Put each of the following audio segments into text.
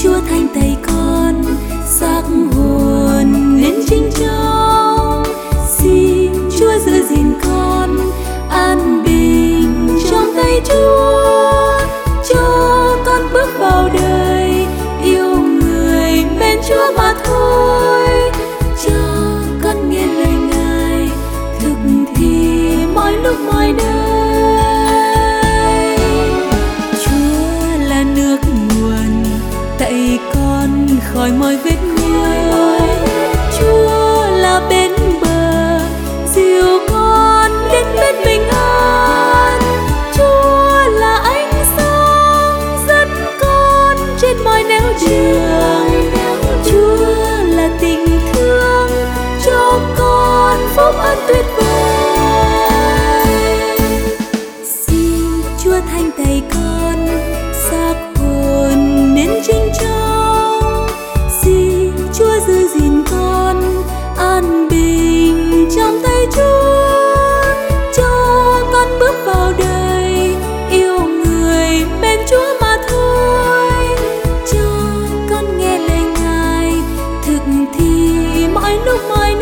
Chúa thanh tay con xác hồn nên chính trong. Xin Chúa giữ gìn con an bình trong tay Chúa, cho con bước vào đời yêu người bên Chúa mà thôi. Cho con nghe lời Ngài thực thi mọi lúc mọi nơi. Chúa là nước nguồn tẩy con khỏi mọi vết nhơ. Chúa là bên bờ dìu con đến bên bình an. Chúa là ánh sáng dẫn con trên mọi nẻo đường. Chúa là tình thương cho con phúc ân tuyệt vời. Xin Chúa thanh tay con xác hồn nên chính trong. Xin Chúa giữ gìn con an bình trong tay Chúa, cho con bước vào đời yêu người bên Chúa mà thôi. Cho con nghe lời Ngài thực thi mọi lúc mọi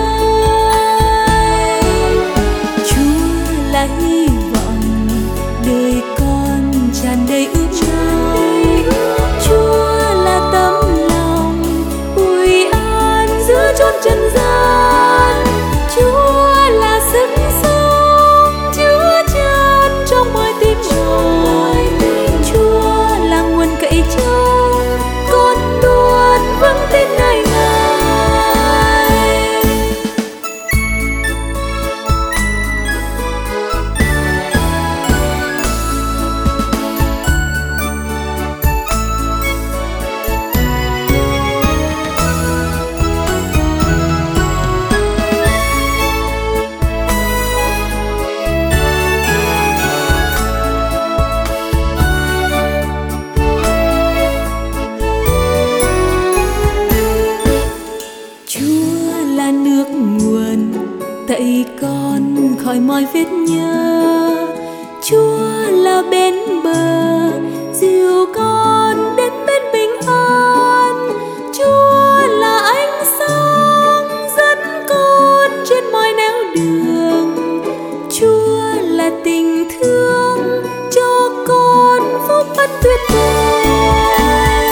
nơi. Chúa là hy vọng đời con tràn đầy ước mơ. Chúa là tấm lòng ủi an giữa chốn trần gian. Chúa là sức sống chứa chan trong mọi tim hồn. Chúa là nguồn cậy trông con luôn vững tin nơi Ngài. Tẩy con khỏi mọi vết nhơ. Chúa là bên bờ dìu con đến bên bình an. Chúa là ánh sáng dẫn con trên mọi nẻo đường. Chúa là tình thương cho con phúc ân tuyệt vời.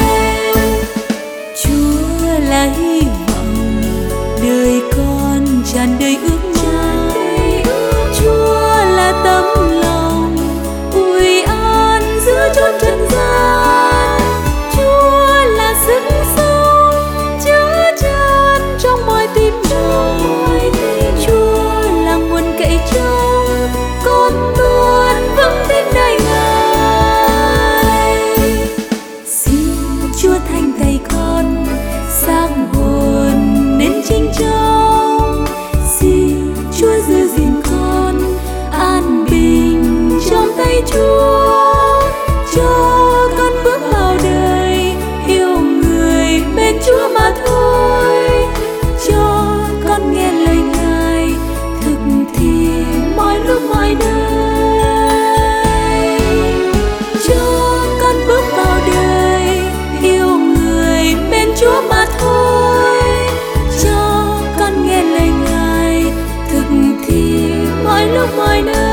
Chúa là hy vọng đời con tràn đầy ước mơ. Chúa là tấm lòng ủi an giữa chốn trần gian. Chúa là sức sống chứa chan trong mọi tim hồn. Chúa là nguồn cậy trông con luôn vững tin nơi Ngài. Xin Chúa thanh tay con xác hồn nên chính trong. Xin Chúa giữ gìn con an bình trong tay Chúa, cho con bước vào đời yêu người bên Chúa mà thôi. Cho con nghe lời Ngài thực thi mọi lúc mọi nơi. Cho con bước vào đời yêu người bên Chúa mà thôi. Cho con nghe lời Ngài thực thi mọi lúc mọi nơi.